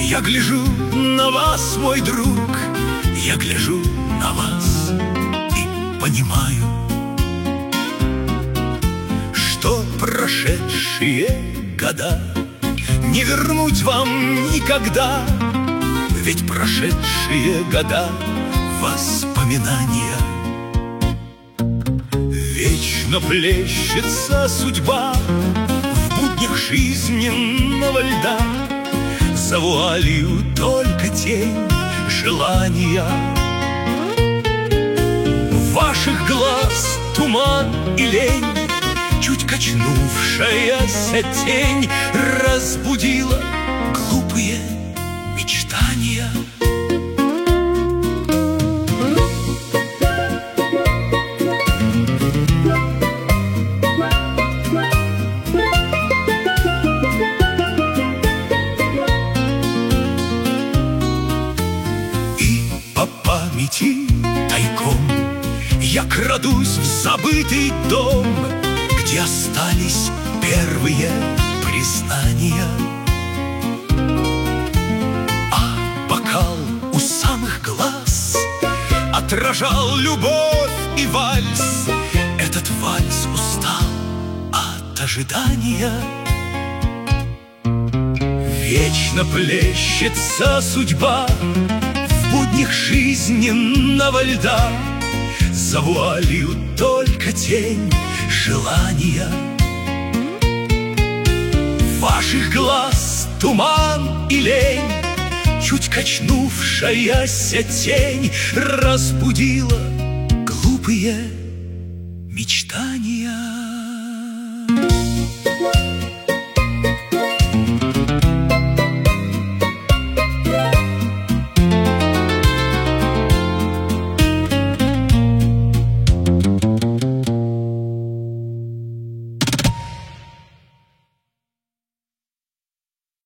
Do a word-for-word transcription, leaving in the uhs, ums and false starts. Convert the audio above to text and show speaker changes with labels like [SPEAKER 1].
[SPEAKER 1] Я гляжу на вас, мой друг, я гляжу на вас и понимаю, что прошедшие года не вернуть вам никогда. Ведь прошедшие года — воспоминания. Вечно плещется судьба в буднях жизненного льда, за вуалью только тень желания. Ваших глаз туман и лень, чуть качнувшаяся тень разбудила глупые мечтания. И по памяти тайком я крадусь в забытый дом, где остались первые признания. А бокал у самых глаз отражал любовь и вальс. Этот вальс устал от ожидания. Вечно плещется судьба в буднях жизненного льда, за вуалью только тень желания. Ваших глаз туман и лень, чуть качнувшаяся тень разбудила глупые мечтания.